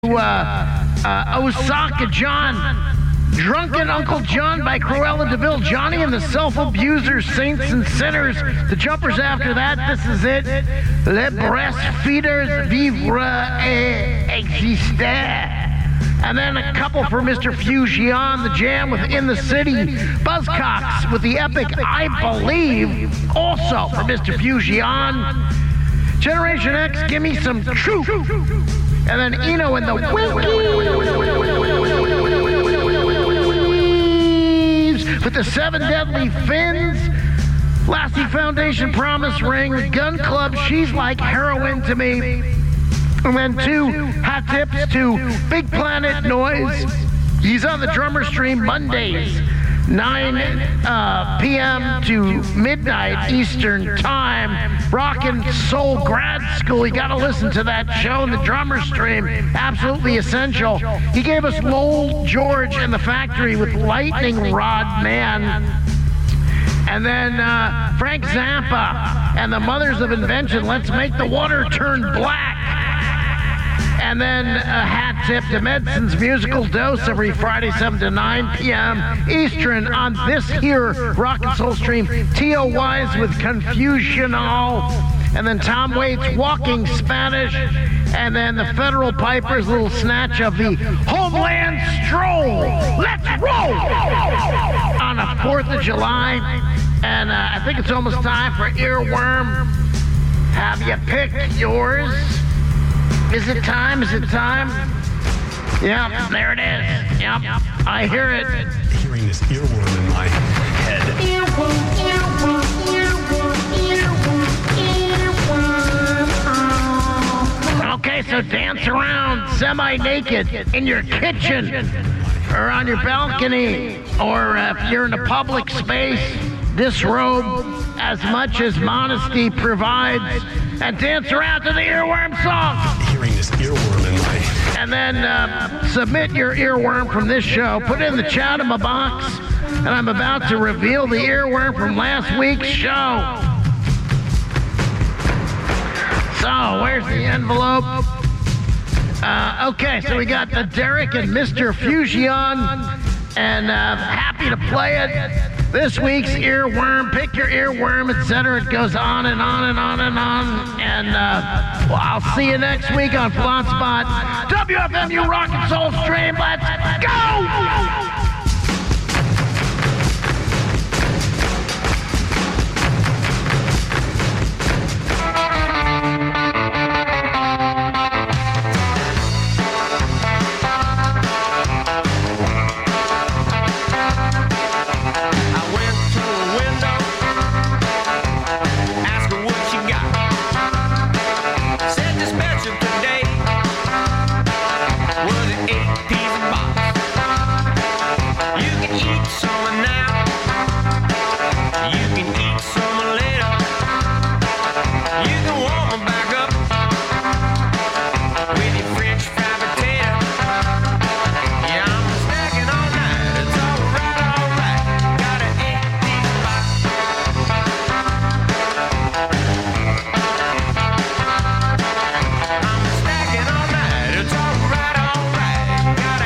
Osaka John, Drunken Uncle John by Cruella DeVille, Johnny and the Self-Abusers, Saints and Sinners, the Jumpers after that, This Is It, Les Breastfeeders, Vivre et Exister. And then a couple for Mr. Fusion, The Jam with In the City, Buzzcocks with the epic I Believe, also for Mr. Fusion. Generation X, Give Me Some Truth. And then Eno and the Winkies with the Seven Deadly Fins. Lassie Foundation, Promise Ring, Gun Club, She's Like Heroin to Me. And then two hot tips to Big Planet Noise. He's on the drummer stream Mondays, 9 p.m. to midnight Eastern Time. Rockin' Soul Grad School. You got to listen to that show in the drummer stream. Absolutely essential. He gave us Lowell George and the Factory with Lightning Rod Man. And then Frank Zappa and the Mothers of Invention. Let's Make the Water Turn Black. And then a hat tip to Medson's Musical Dose every Friday, 7 to 9 p.m. Eastern on this here Rock and Soul stream. T.O. Wise with Confusional. And then Tom Waits, Walking Spanish. And then the Federal Pipers, little snatch of the Homeland Stroll. Let's roll! On a 4th of July. And I think it's almost time for Earworm. Have you picked yours? Is it time? Is it time? Yep, there it is. Yep, I hear it. Hearing this earworm in my head. Earworm, earworm, earworm, earworm, earworm. Okay, so dance around semi-naked in your kitchen or on your balcony, or if you're in a public space, disrobe as much as modesty provides, and dance around to the Earworm song. Hearing this earworm in my head. And then submit your earworm from this show. Put it in the chat in my box, and I'm about to reveal the earworm from last week's show. So, where's the envelope? Okay, so we got the Derek and Mr. Fusion, and happy to play it. This week's earworm, pick your earworm, etc. It goes on and on and on and on. And well, I'll see you next week on Flotspot. WFMU Rock and Soul Stream. Let's go! Got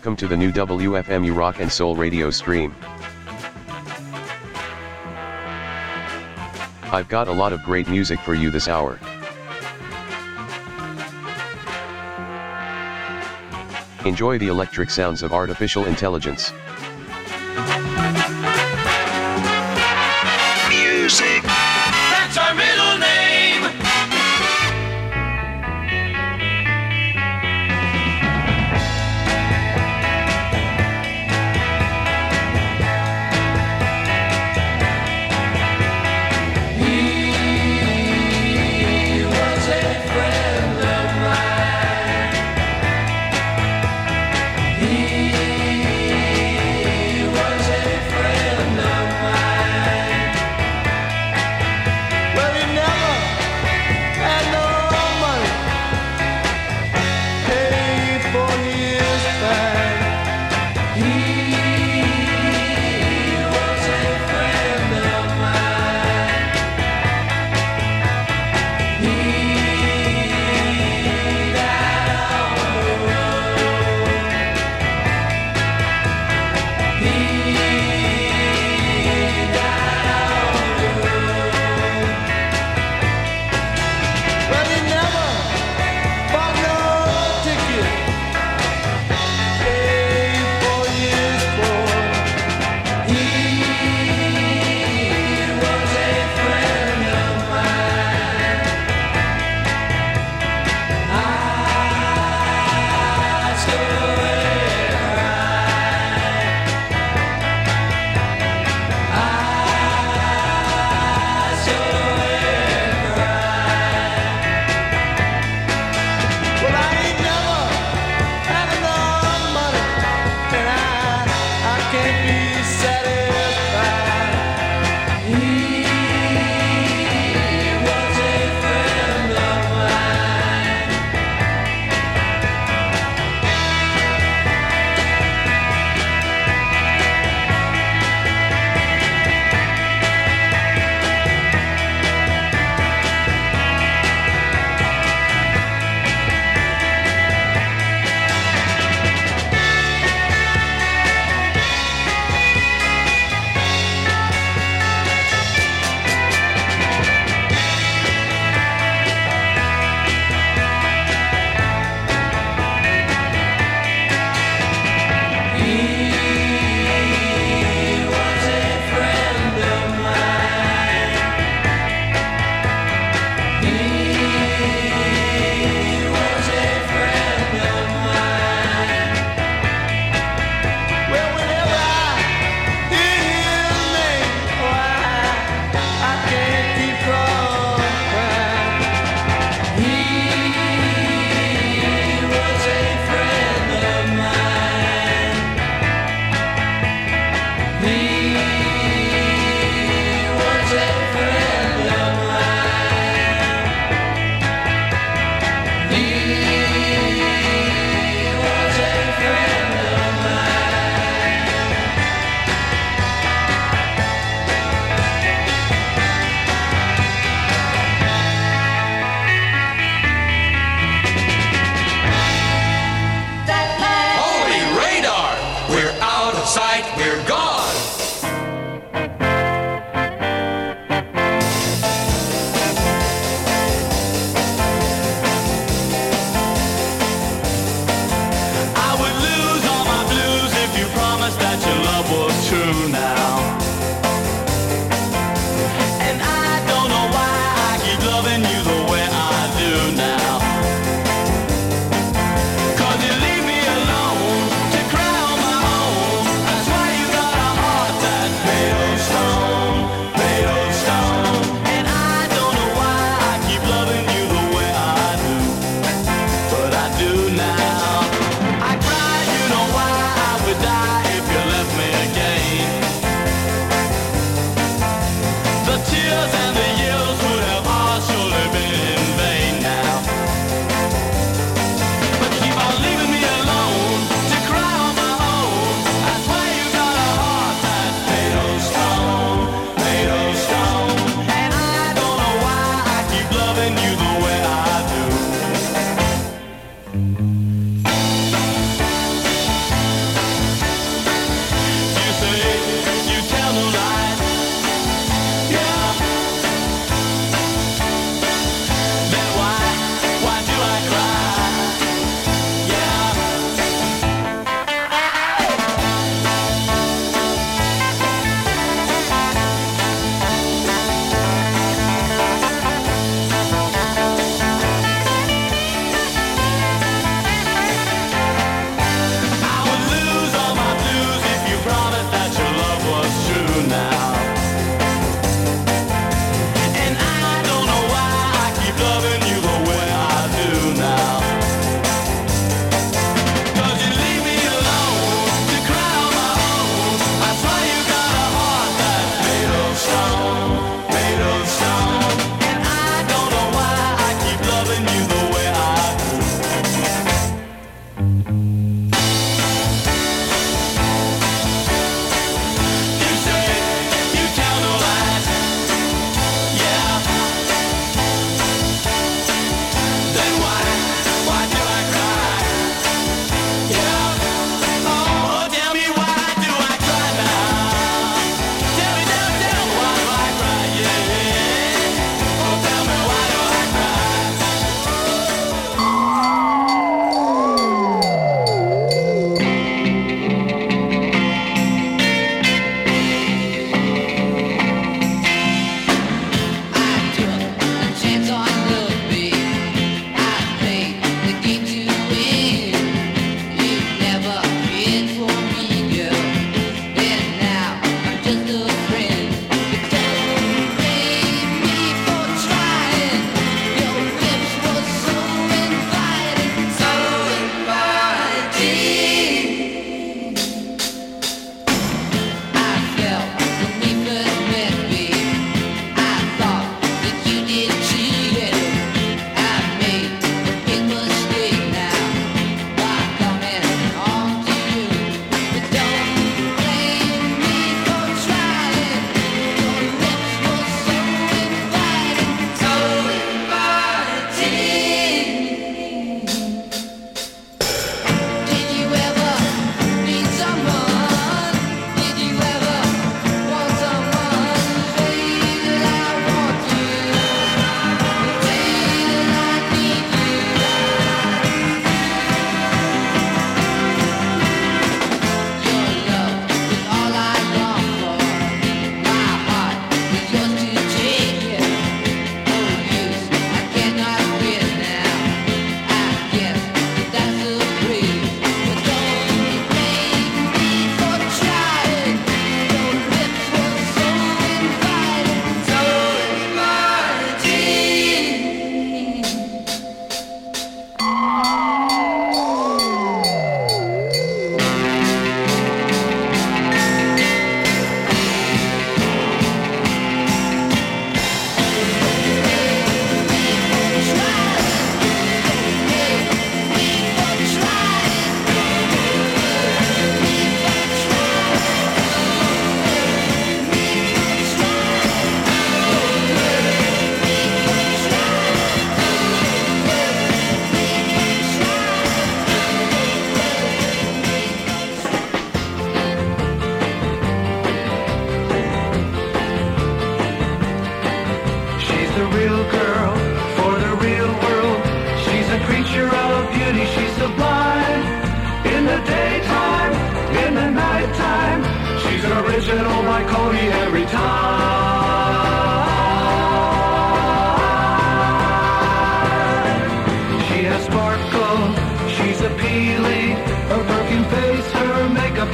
Welcome to the new WFMU Rock and Soul radio stream. I've got a lot of great music for you this hour. Enjoy the electric sounds of artificial intelligence. Music. That's our middle name.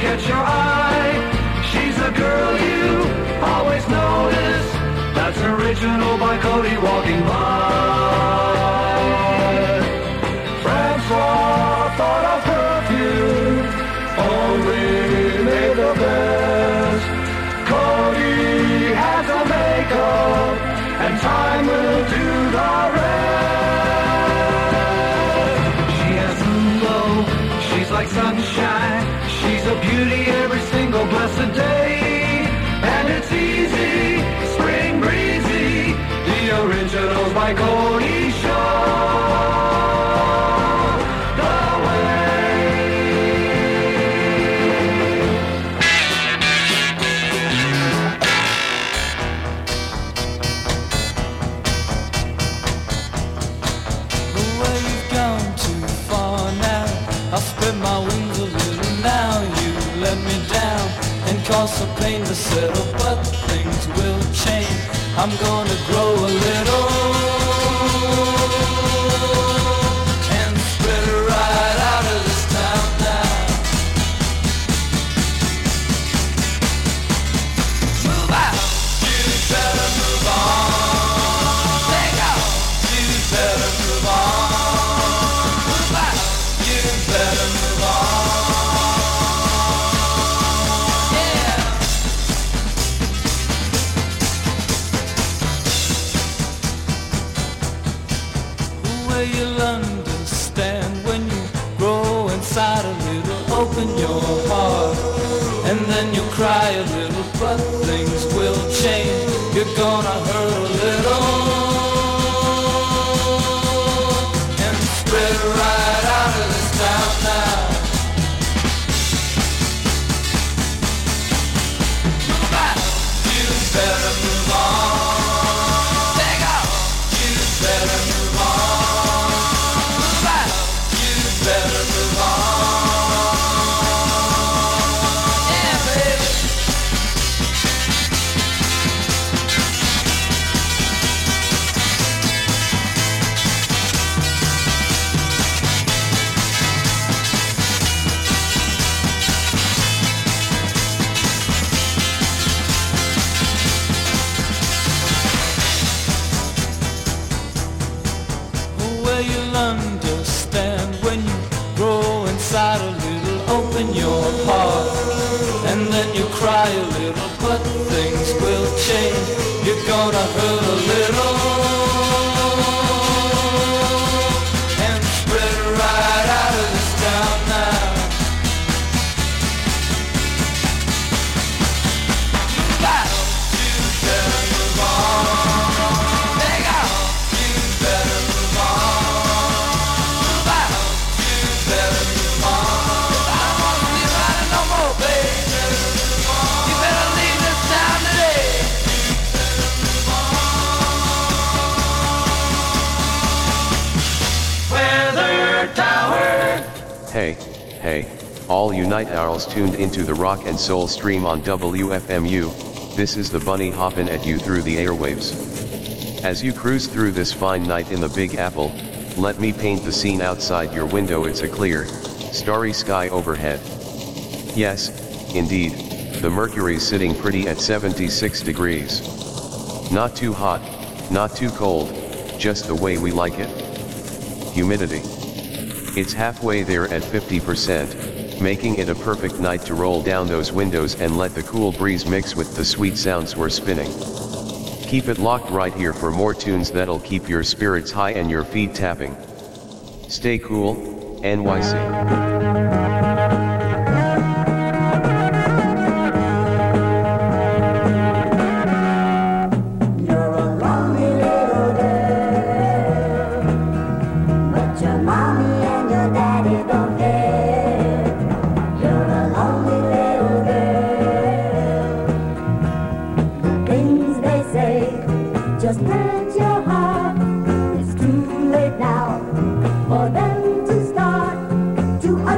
catch your eye. She's a girl you always notice. That's original by Cody walking by. Francois thought of perfume, only made the best. Cody has a makeup, and time will do the rest. She has moon glow, she's like sunshine. She's a beauty every single blessed day. And it's easy, spring breezy, the originals by Cody show the way. Well, you've gone too far now. I'll spread my wings a little now. You let me down and cause some pain to settle, but things will change. I'm gonna grow a little and spread right out of this town now. Move out, you better move on. Take out, you better move on. Move out, you better move on. You'll understand when you grow inside a little, open your heart, and then you'll cry a little, but things will change. You're gonna hurt a little and spread right out of this town now. Move out, you better move on. Take out, you better move on. Better move on. Yeah, baby. Well, you'll understand when you grow inside a little, open your heart, and then you cry a little, but things will change. You're gonna hurt a little and spread right out of this town now. Move out, you better move on. Take out, you better move on. Move out, you better move on. I don't wanna be riding no more, baby. You better leave this town today. Weather Tower. Hey, hey, all you night owls tuned into the rock and soul stream on WFMU, this is the bunny hoppin' at you through the airwaves. As you cruise through this fine night in the Big Apple, let me paint the scene outside your window. It's a clear, starry sky overhead. Yes, indeed, the mercury's sitting pretty at 76 degrees. Not too hot, not too cold, just the way we like it. Humidity. It's halfway there at 50%, making it a perfect night to roll down those windows and let the cool breeze mix with the sweet sounds we're spinning. Keep it locked right here for more tunes that'll keep your spirits high and your feet tapping. Stay cool, NYC. Just plant your heart. It's too late now for them to start to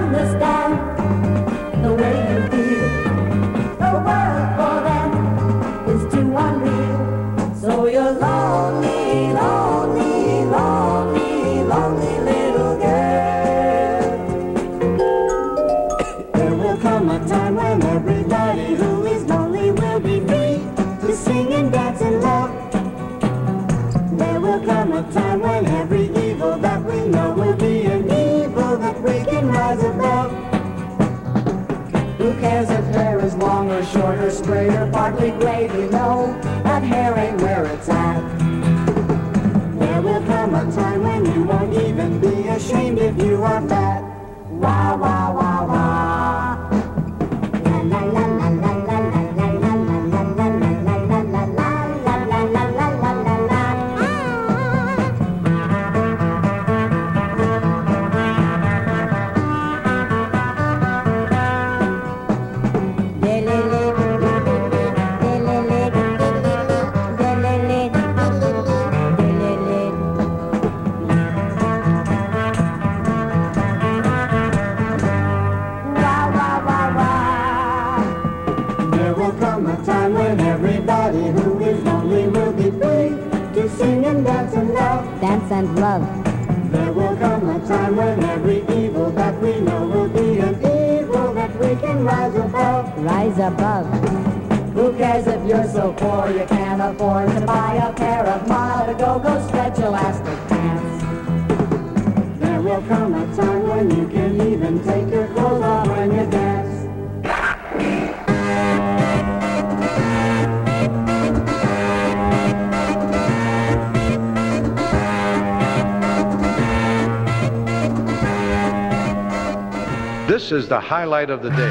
come a time when every evil that we know will be an evil that we can rise above. Who cares if hair is long or short or straight or partly gray? We know that hair ain't where it's at. There will come a time when you won't even be ashamed if you are fat. Wah, wah, wah, wah. La, la, la, la, la, la, la, la, la, la, la, la, la, la, la. Everybody who is lonely will be free to sing and dance and love. Dance and love. There will come a time when every evil that we know will be an evil that we can rise above. Rise above. Who cares if you're so poor you can't afford to buy a pair of Mile to Go stretch elastic pants? There will come a time when you can even take your clothes off when you dance. This is the highlight of the day.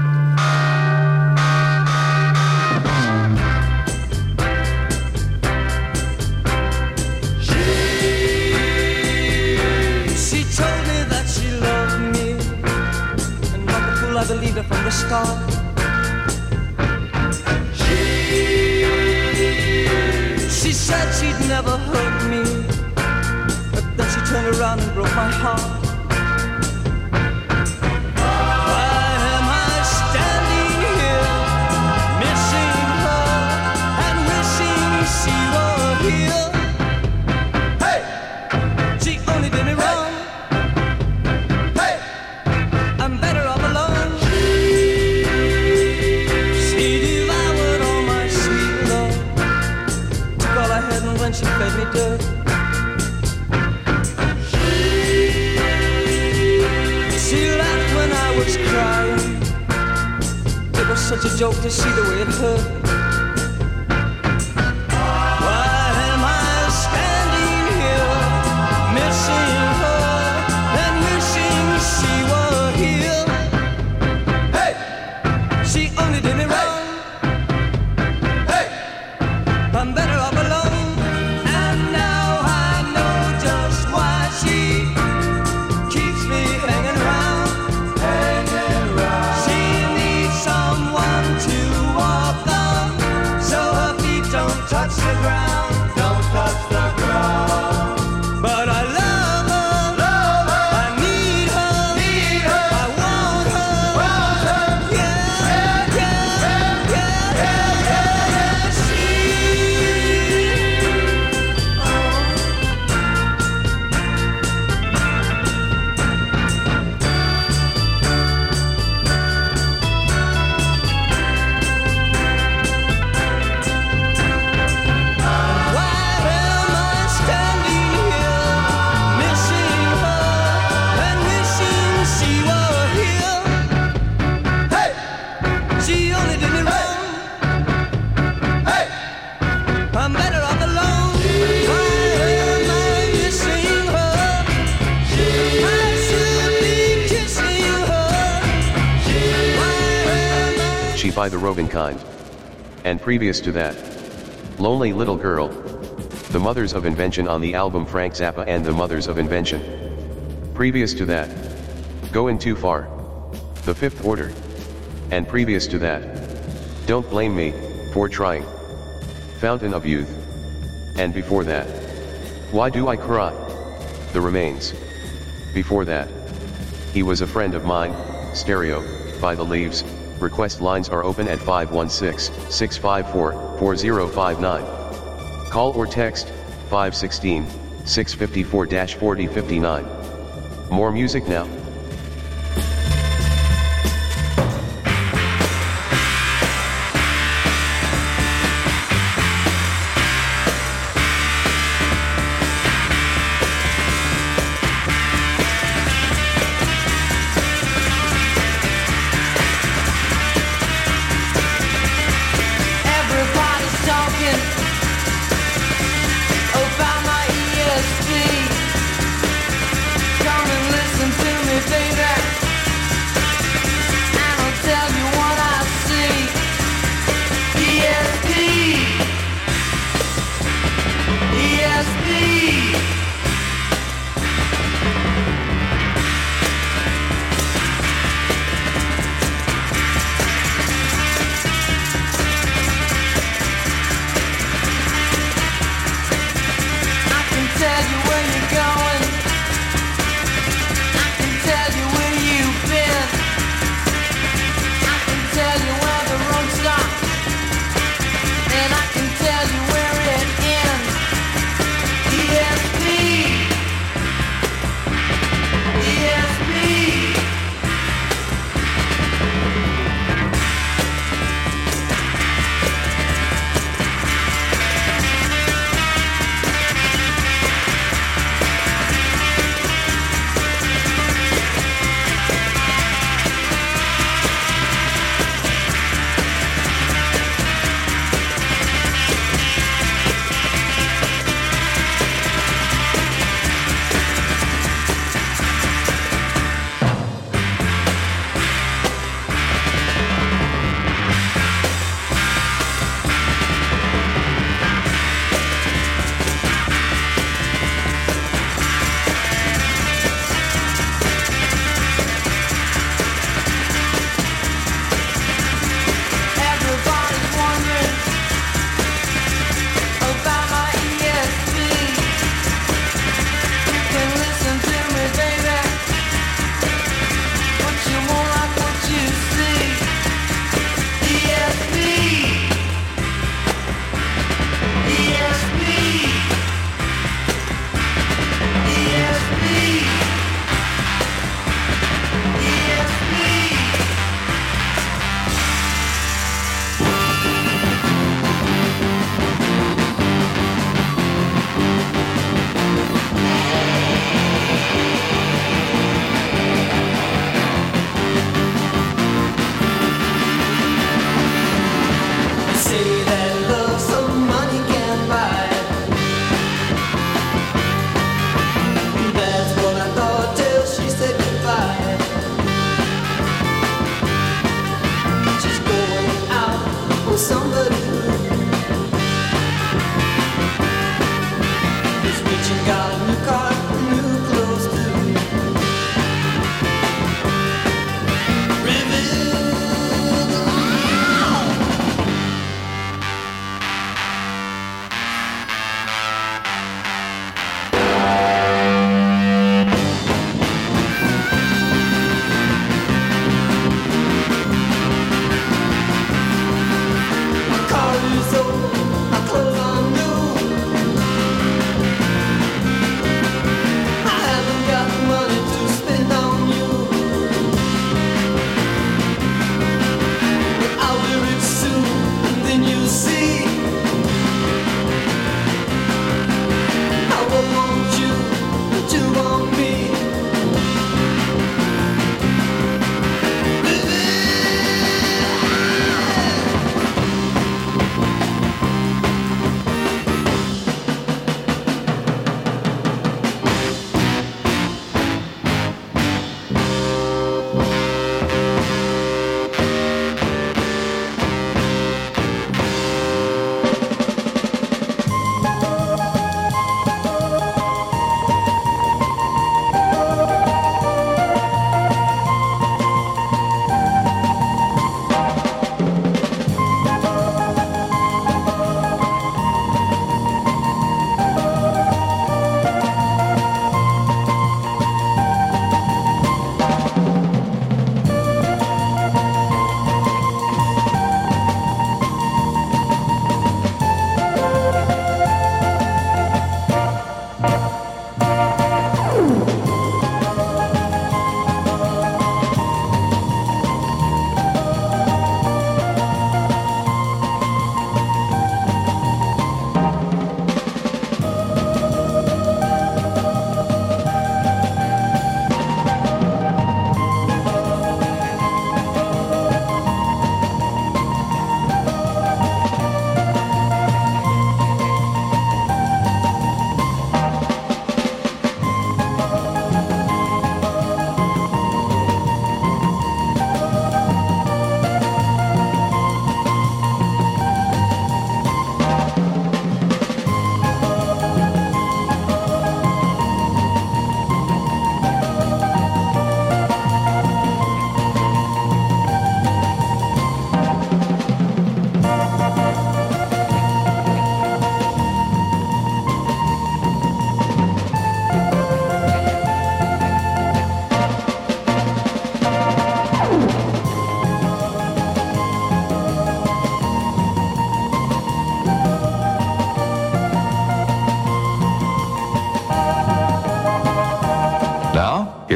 She told me that she loved me, and like a fool I believed her from the start. She said she'd never hurt me, but then she turned around and broke my heart. She fed me dirt. She laughed when I was crying. It was such a joke to see the way it hurt. Why am I standing here missing her and wishing she were here? Hey! She only did me wrong. Hey! I'm better off alone. Touch the ground, don't touch the ground. But I love her, I need her, I want her, yeah, she. By the Roving Kind. And previous to that, Lonely Little Girl, the Mothers of Invention on the album Frank Zappa and the Mothers of Invention. Previous to that, Going Too Far, The Fifth Order. And previous to that, Don't Blame Me for Trying, Fountain of Youth. And before that, Why Do I Cry? The Remains. Before that, He Was a Friend of Mine, Stereo, by The Leaves. Request lines are open at 516-654-4059. Call or text 516-654-4059. More music now.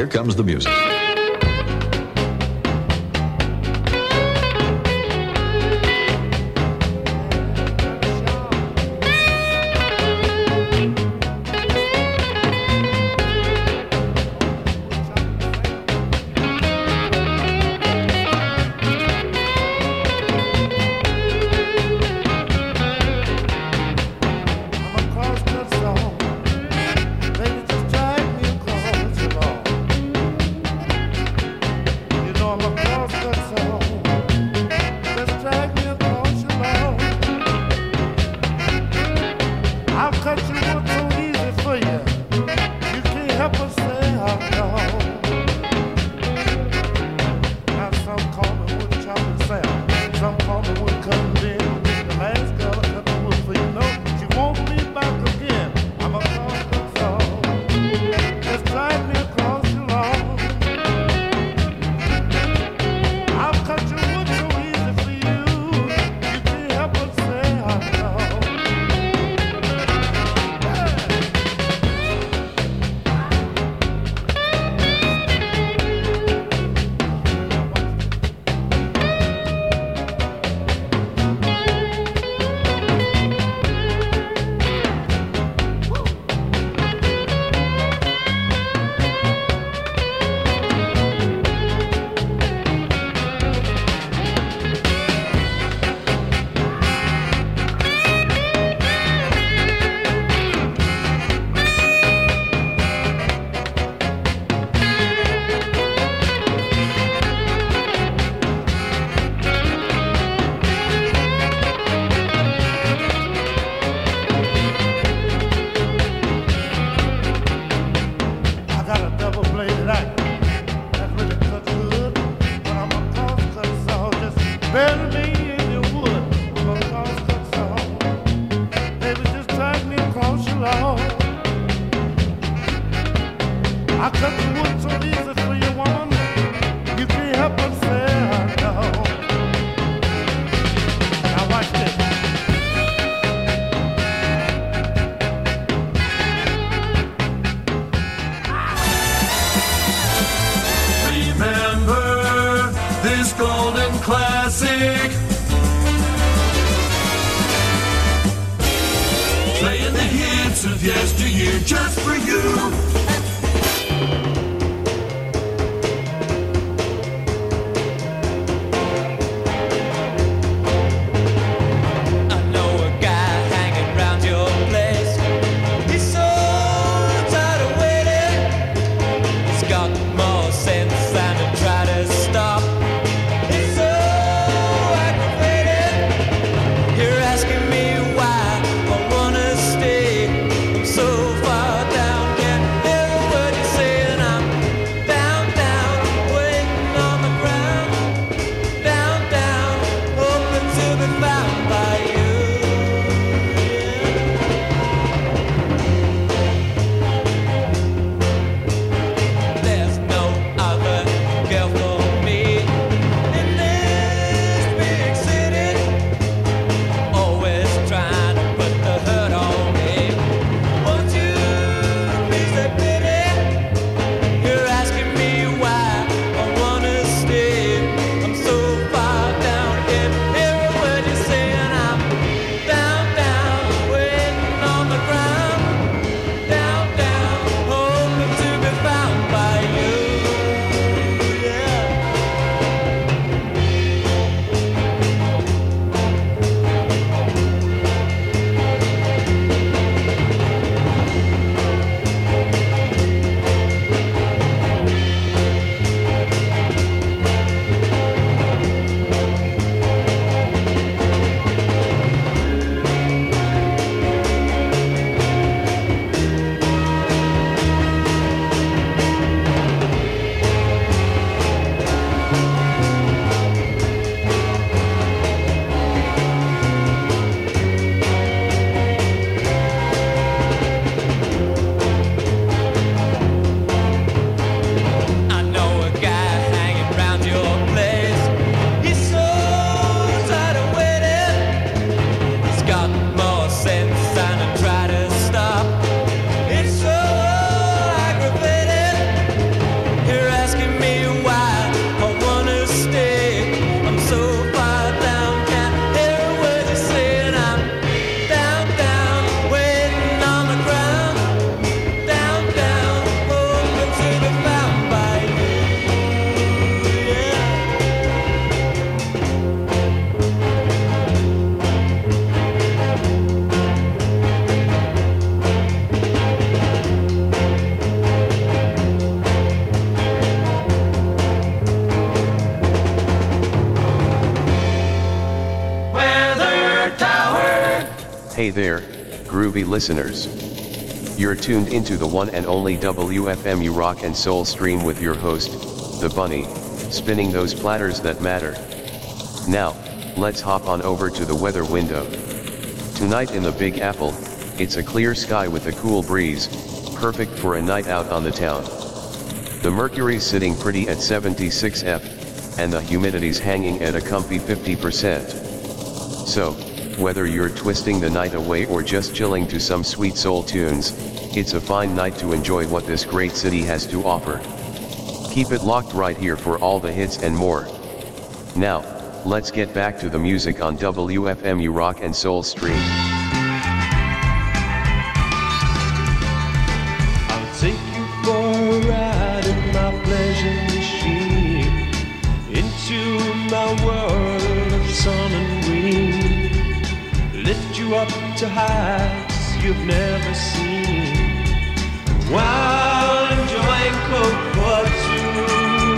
here comes the music. So far down, can't hear a word you're saying. Hey there, groovy listeners. You're tuned into the one and only WFMU Rock and Soul stream with your host, The Bunny, spinning those platters that matter. Now, let's hop on over to the weather window. Tonight in the Big Apple, it's a clear sky with a cool breeze, perfect for a night out on the town. The mercury's sitting pretty at 76 F, and the humidity's hanging at a comfy 50%. So, whether you're twisting the night away or just chilling to some sweet soul tunes, it's a fine night to enjoy what this great city has to offer. Keep it locked right here for all the hits and more. Now, let's get back to the music on WFMU Rock and Soul Stream. I'll take you for a ride in my pleasure machine, into my world of sun and wind. Lift you up to heights you've never seen, while enjoying Coke for two.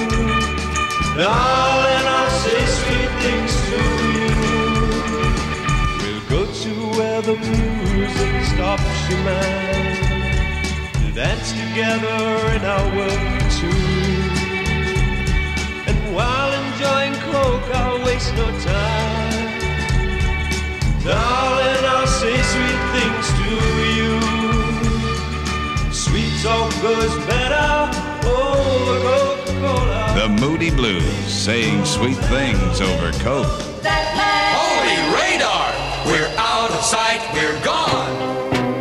Darling, I'll say sweet things to you. We'll go to where the music stops your mind, to dance together in our world too. And while enjoying Coke, I'll waste no time. Darling, I'll say sweet things to you. Sweet talk goes better over Coca-Cola. The Moody Blues, saying sweet things over Coke. Holy radar! We're out of sight, we're gone.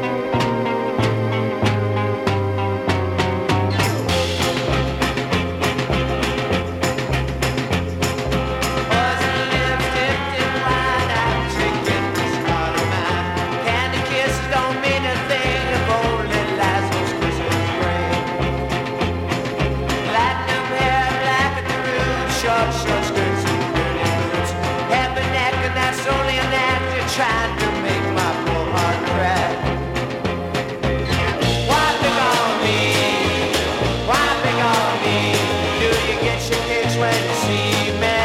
Trying to make my poor heart cry. Why pick on me? Why pick on me? Do you get your kicks when you see me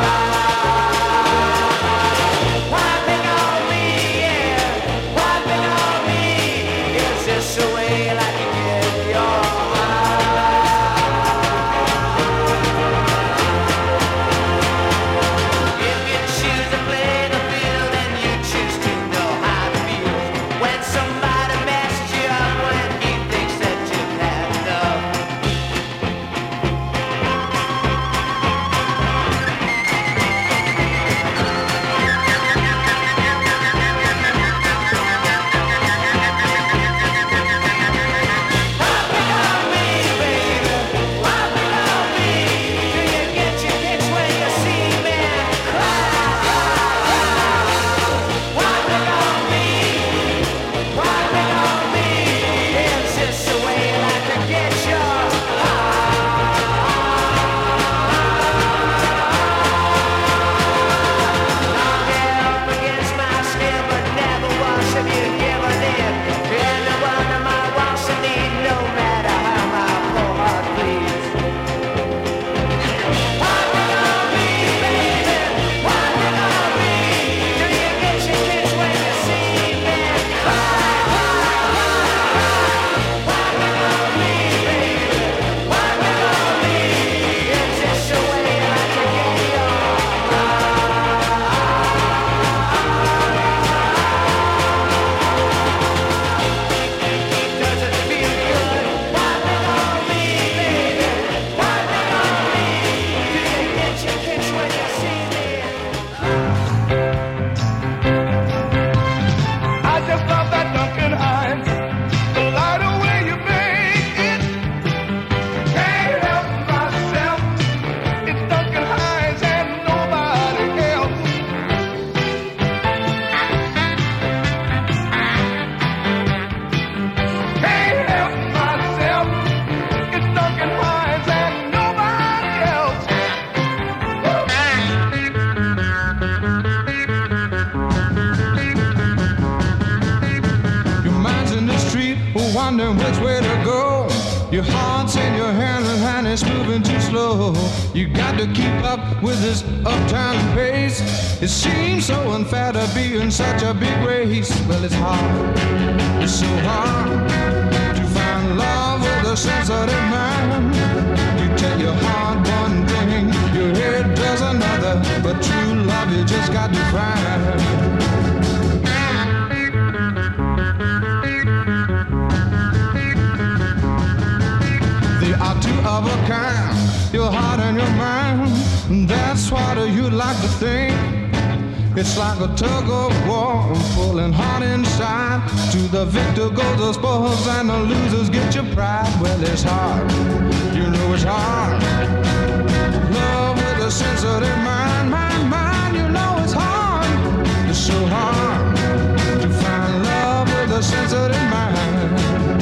cry? Why pick on me? Yeah. Why pick on me? Is this the way you like to get your if you choose to play the field and you choose to know how to feel when somebody messes you up when he thinks that you've had enough. Why pick on me, baby? Why pick on me? Do you get your kicks when you see me cry? Why pick on me? Why pick on me? Is this the way you like to get your knock it up against my skin, but never once have you given in to anyone of my wants and need, no matter how my poor heart bleeds. Why pick on me, baby? Why pick on me? Do you get your kicks when you see me cry? Why pick on me, baby? Why pick on me? Is this the way you like to get your does it feel good? Why pick on me, baby? Why pick on me? Do you get your kicks when you see me? I just love that Duncan Hines. The lighter way you make it. Can't help myself. It's Duncan Hines and nobody else. Can't help myself. It's Duncan Hines and nobody else. Your mind's in the street, wondering which way to go. Your heart's in your hand and it's moving too slow. You got to keep up with his uptown pace. It seems so unfair to be in such a big race. Well, it's hard, it's so hard to find love with a sensitive mind. You tell your heart one thing, your head does another, but true love you just got to find. Are two of a kind, your heart and your mind. That's what you'd like to think. It's like a tug of war, pulling hard inside. To the victor goes the spoils and the losers get your pride. Well, it's hard, you know it's hard. Love with a sensitive mind, mind, you know it's hard. It's so hard to find love with a sensitive mind.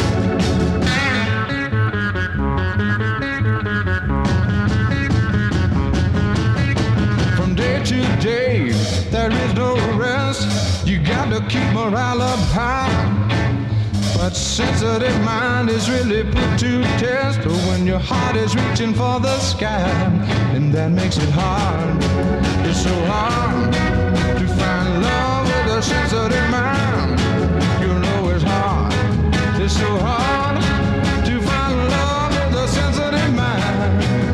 Today, there is no rest. You got to keep morale up high. But sensitive mind is really put to test when your heart is reaching for the sky, and that makes it hard. It's so hard to find love with a sensitive mind. You know it's hard. It's so hard to find love with a sensitive mind.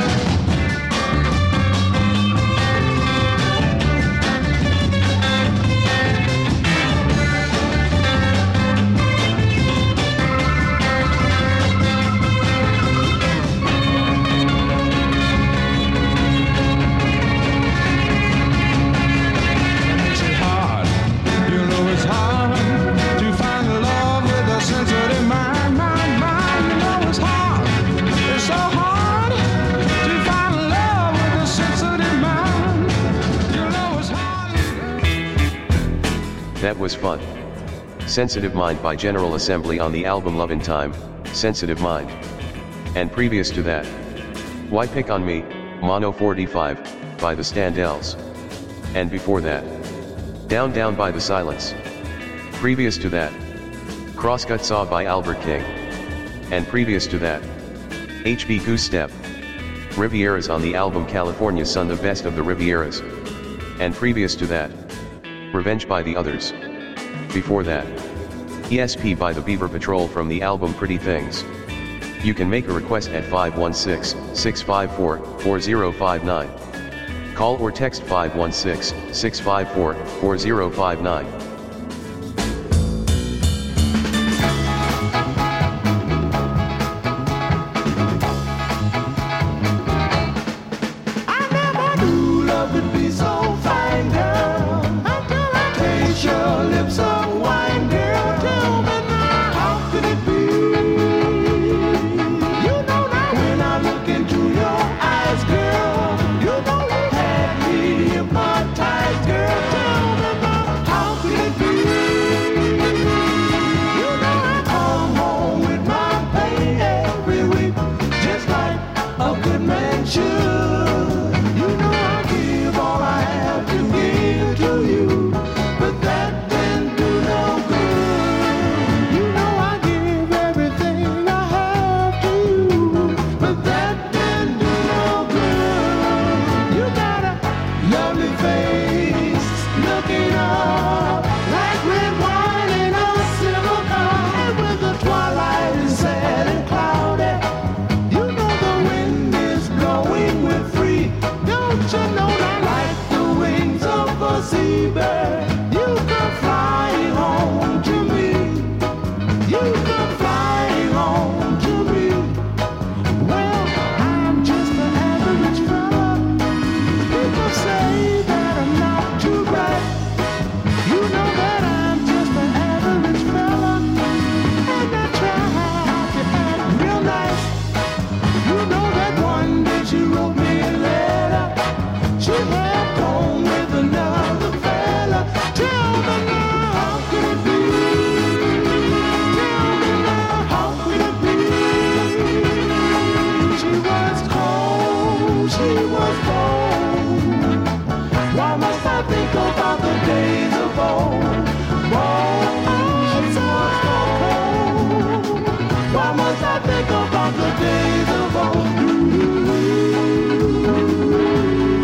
That was fun. Sensitive Mind by General Assembly on the album Love in Time, Sensitive Mind. And previous to that, Why Pick on Me, Mono 45, by the Standells. And before that, Down Down by the Silence. Previous to that, Crosscut Saw by Albert King. And previous to that, HB Goose Step, Rivieras on the album California Sun, the best of the Rivieras. And previous to that, Revenge by the Others. Before that, ESP by the Beaver Patrol from the album Pretty Things. You can make a request at 516-654-4059. Call or text 516-654-4059. Think about the days of old.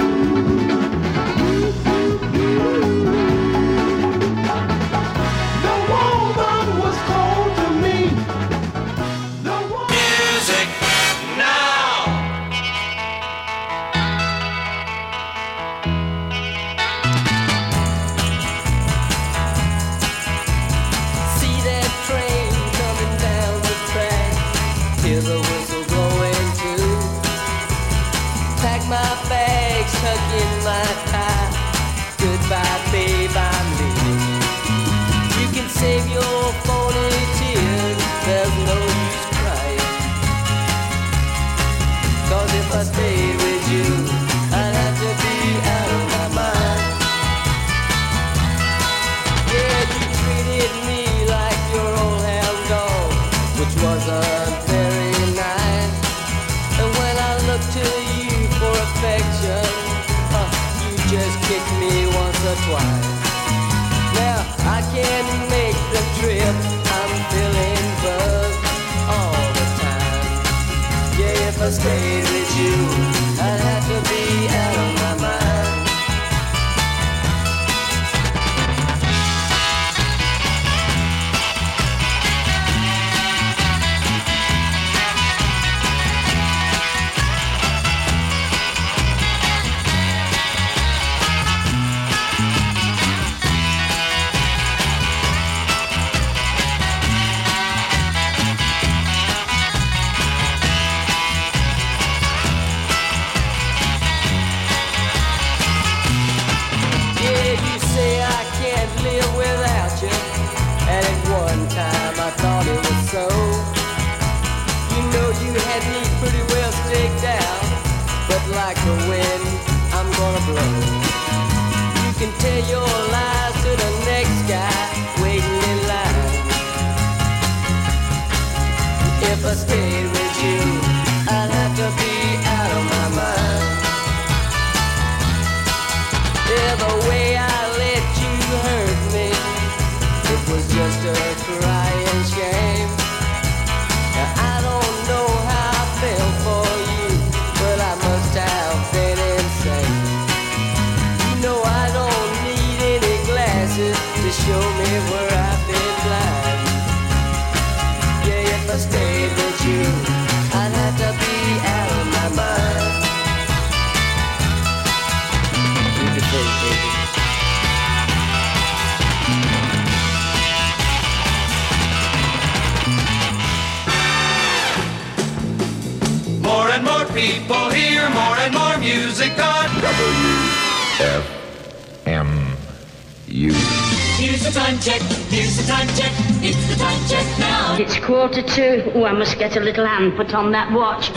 intertwined. Now I can make the trip, I'm feeling buzzed all the time. Yeah, if I stayed with you, I'd have to be out of my mind. Like the wind, I'm gonna blow. You can tell your lies to the next guy waiting in line. If I stayed with you, I'd have to be out of my mind. Yeah, the way I let you hurt me, it was just a crying shame. Now, I don't know how I felt for you, but I must have been insane. You know I don't need any glasses to show me where I've been blind. Yeah, if I stayed with you, I'd have to be out of my mind. You can take it, baby. More and more people hear more and more music on WFMU. Here's the time check, here's the time check, it's the time check now. It's 1:45. Oh, I must get a little hand put on that watch.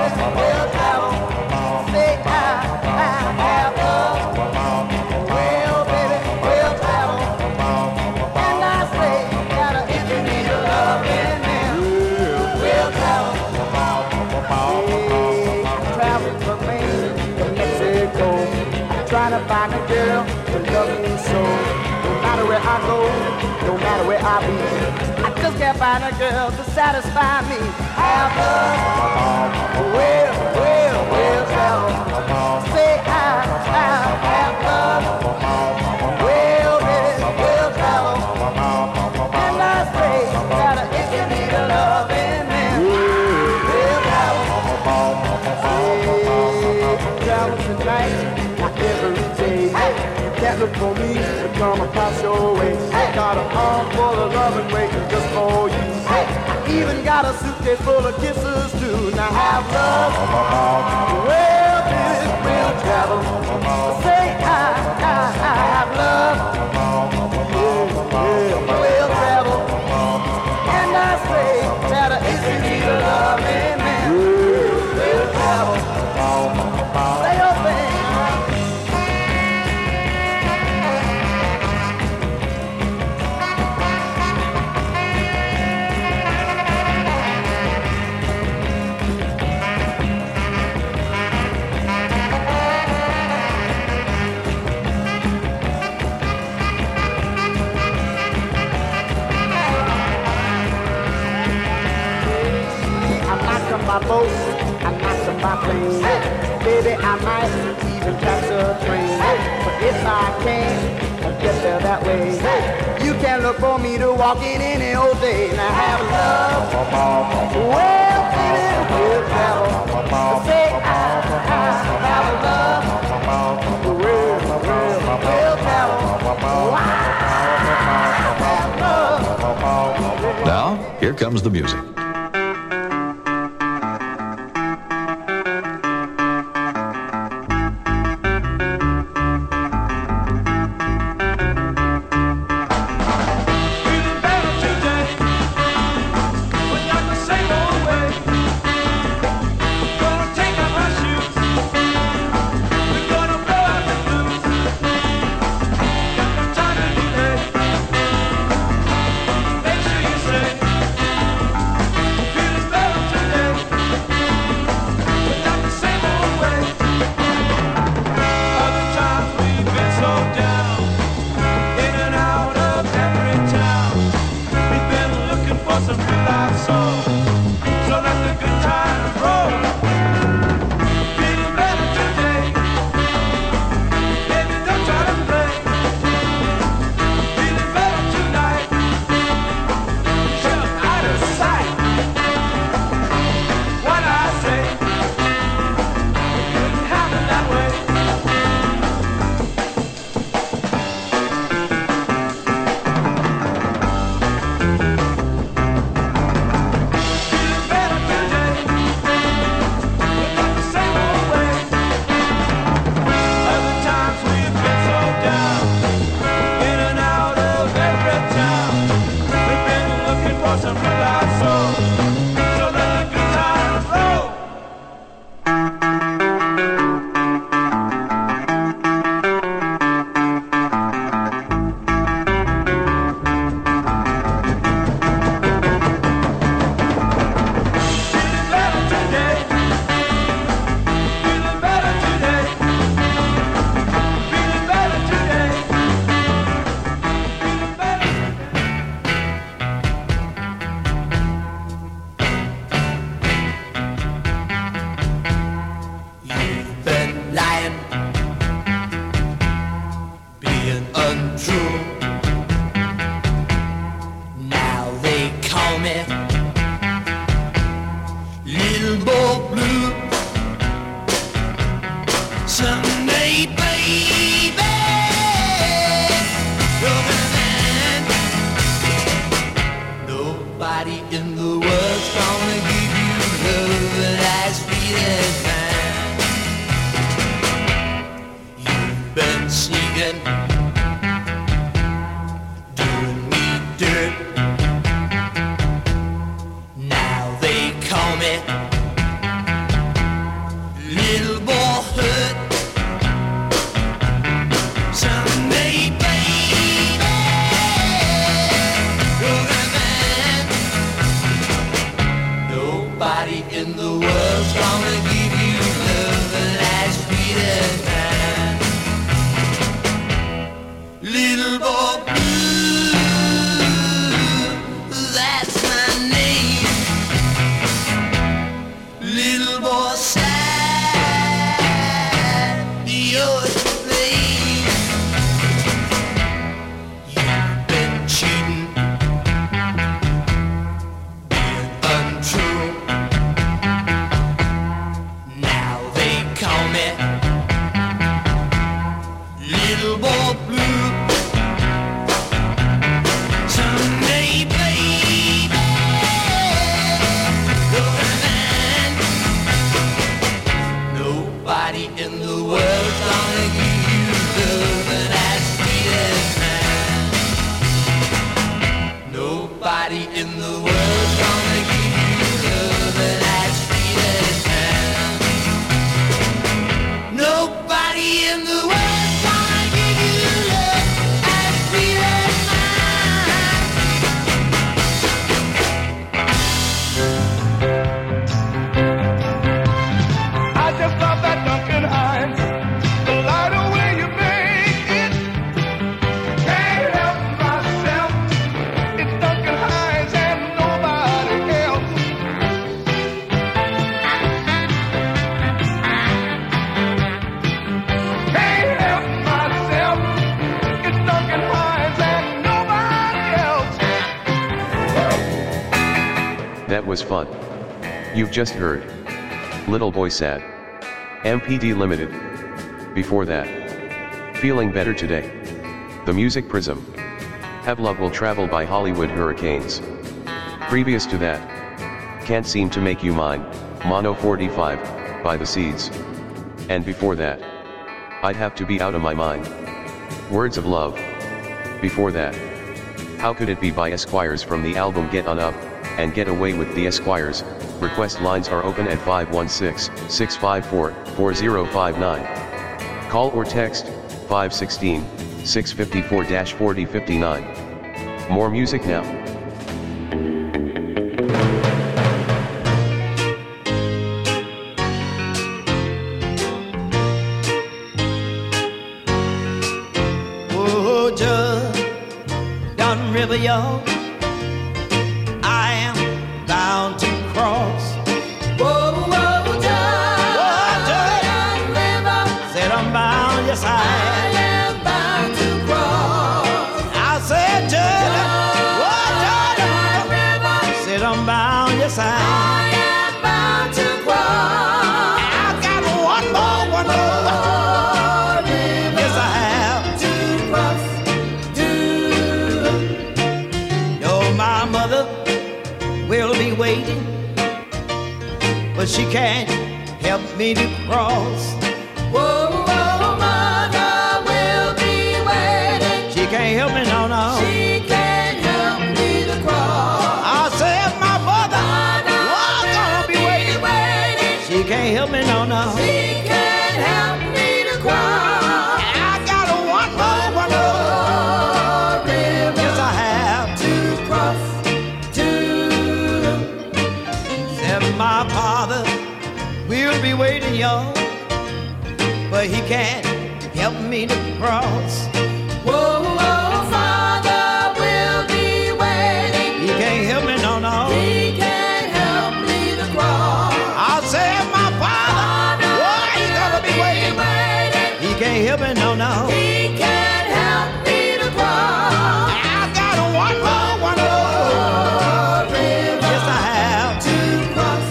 Well, find a girl to love me so. No matter where I go, no matter where I be, I just can't find a girl to satisfy me. Have love, will travel. Say I have love, will travel. And I say that if you need a loving man, will travel. Travel tonight, not every day. You can't look for me to come across your way. Got a arm full of loving waiting just for you. I even got a suitcase full of kisses too. Now have love, will travel. Say I have love, will travel. And I say that if you need a loving man, will travel. Say your thing. My boat, I'm not on my plane. Baby, I might even catch a train. But if I can't get there that way, you can look for me to walk in any old day. And I have love, well, baby, we'll travel. Say I have love, we'll travel. Now, here comes the music. your blue. Someday, baby, you'll find nobody in the world's gonna give you loving as sweet as mine. Nobody in the world's gonna give you loving as sweet as mine. Nobody in the world's gonna give you love as sweet as mine. I just love that Duncan Hines. The lighter way you make it. Can't help myself. It's Duncan Hines and nobody else. Can't help myself. It's Duncan Hines and nobody else. That was fun. You've just heard Little Boy Sad, MPD Limited. Before that, Feeling Better Today, The Music Prism, Have Love Will Travel by Hollywood Hurricanes. Previous to that, Can't Seem to Make You Mine, Mono 45, by The Seeds. And before that, I'd Have to Be Out of My Mind, Words of Love. Before that, How Could It Be by Esquires from the album Get On Up, and Get Away with the Esquires. Request lines are open at 516-654-4059. Call or text 516-654-4059. More music now. Oh, just down the river, y'all, I am bound to cross. Whoa, whoa, just down the river, said I'm bound, yes I am bound to cross. I said just down the river, said I'm bound, yes I am bound to cross. I got one more, yes I have to cross. No, my mother will be waiting, but she can't help me to cross. Whoa, whoa, mother will be waiting. She can't help me, no, no. She can't help me to cross. I said my mother was gonna be waiting. She can't help me, no, no. She can't help me to cross. I got one more, yes I have to cross. My father will be waiting, y'all, but he can't help me to cross. Whoa, whoa, father will be waiting. He can't help me, no, no. He can't help me to cross. I said my father, why he gonna be waiting? He can't help me, no, no. He can't help me to cross. I got one more, yes I have to cross.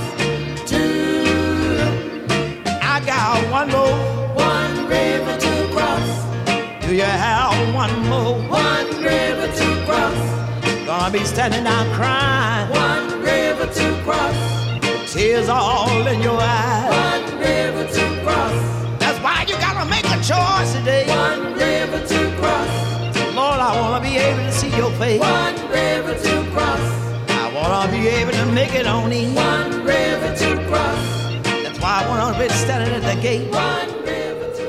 I got one river to cross. Do you have one more? One river to cross. Gonna be standing out crying. One river to cross. Tears all in your eyes. One river to cross. That's why you gotta make a choice today. One river to cross. Lord, I wanna be able to see your face. One river to cross. I wanna be able to make it on in. One river to cross. That's why I wanna be standing at the gate. One river to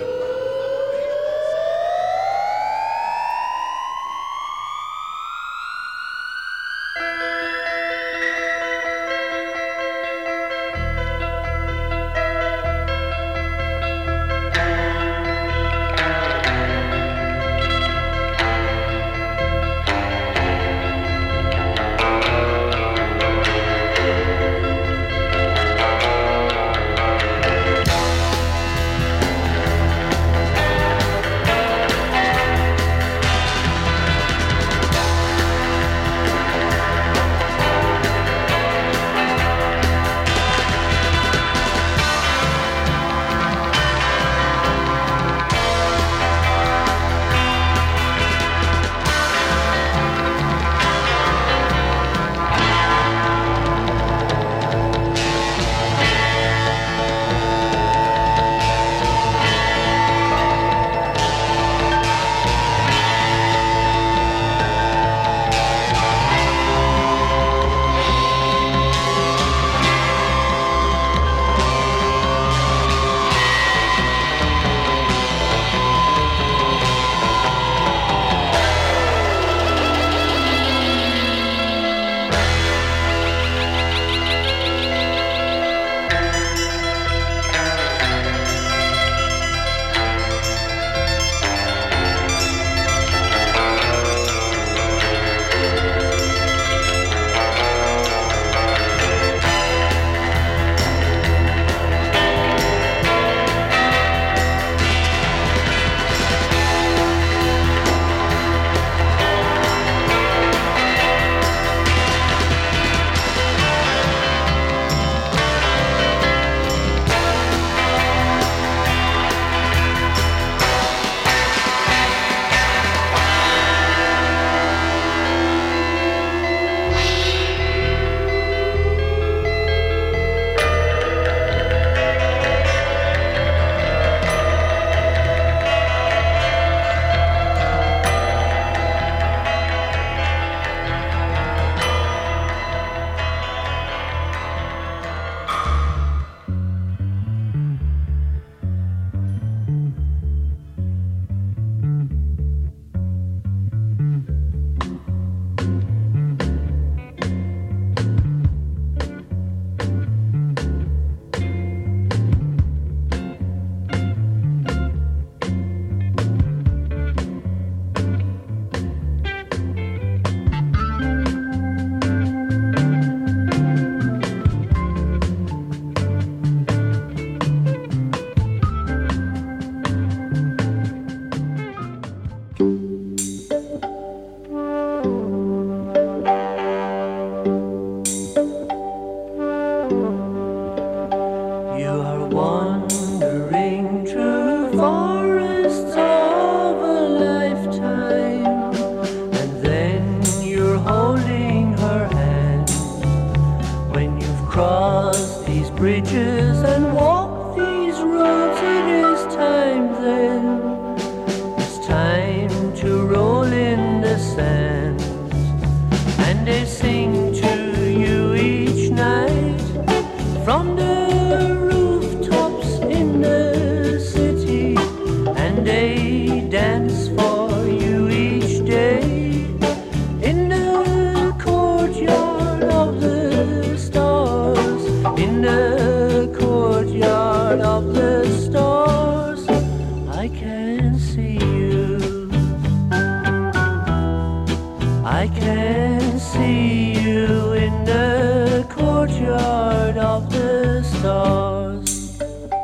I can see you in the courtyard of the stars,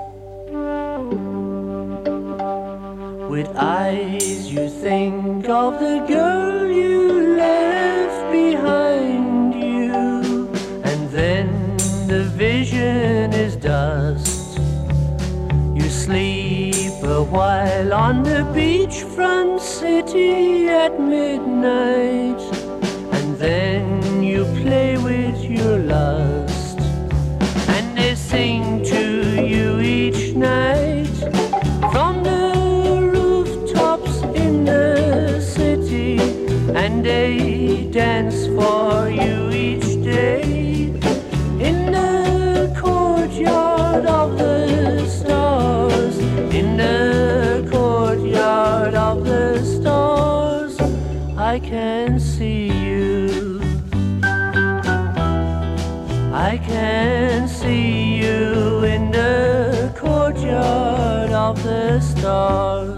with eyes you think of the girl you left behind you, and then the vision is dust. You sleep a while on the beachfront city at midnight, and then you play with your lust, and they sing to you each night from the rooftops in the city, and they dance for you each day in the courtyard of the stars, in the courtyard of the stars. I can see you, I can see you in the courtyard of the stars.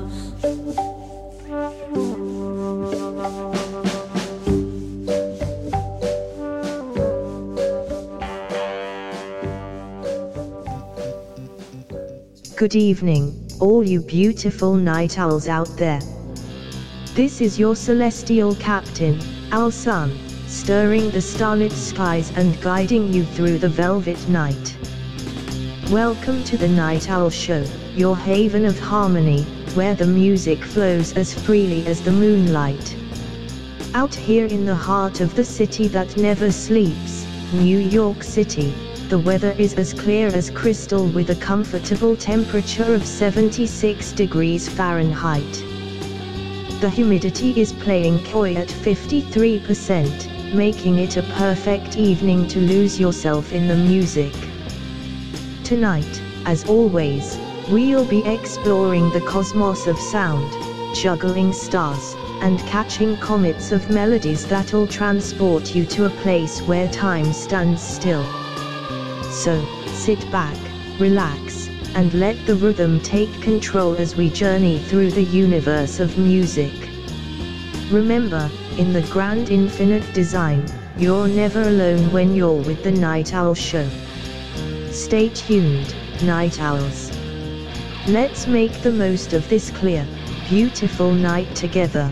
Good evening, all you beautiful night owls out there. This is your celestial captain, Owl Sun, stirring the starlit skies and guiding you through the velvet night. Welcome to the Night Owl Show, your haven of harmony, where the music flows as freely as the moonlight. Out here in the heart of the city that never sleeps, New York City, the weather is as clear as crystal with a comfortable temperature of 76 degrees Fahrenheit. The humidity is playing coy at 53%, making it a perfect evening to lose yourself in the music. Tonight, as always, we'll be exploring the cosmos of sound, juggling stars, and catching comets of melodies that'll transport you to a place where time stands still. So, sit back, relax, and let the rhythm take control as we journey through the universe of music. Remember, in the grand infinite design, you're never alone when you're with the Night Owl Show. Stay tuned, Night Owls. Let's make the most of this clear, beautiful night together.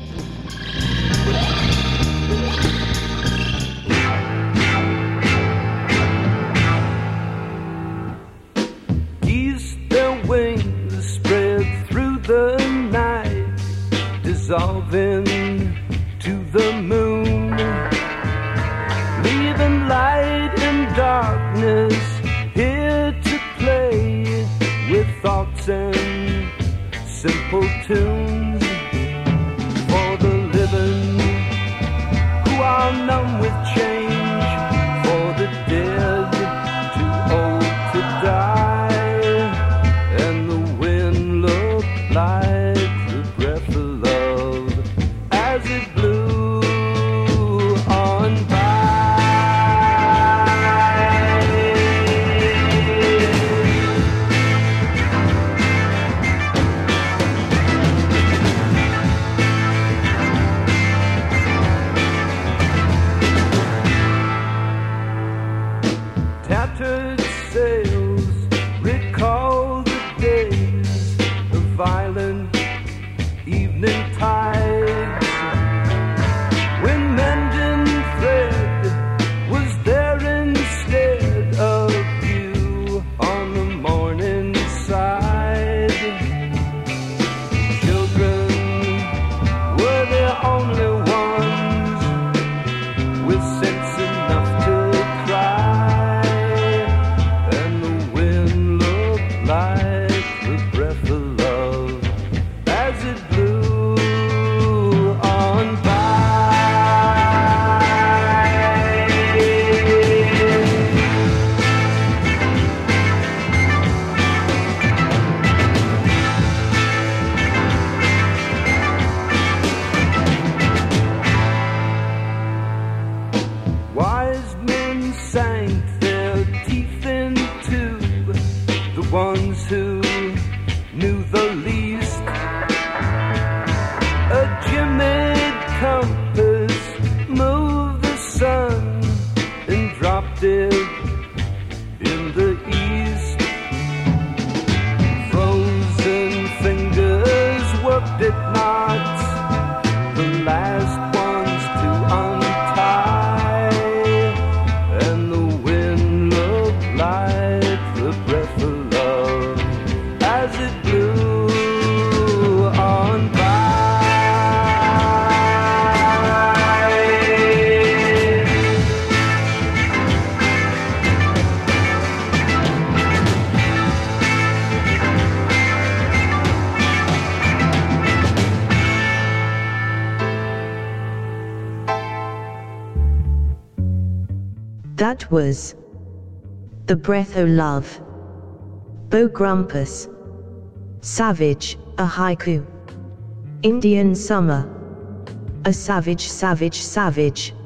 Dissolving to the moon, leaving light and darkness here to play with thoughts and simple tunes for the living who are numb with change, for the dead too old to die, and the wind looked like the breath of as it blew on by. knots, the last ones to untie, and the wind looked like the breath of love as it blew on by. That was The Breath O' Love, Bo Grumpus, Savage, a haiku. Indian Summer, a savage, savage, savage.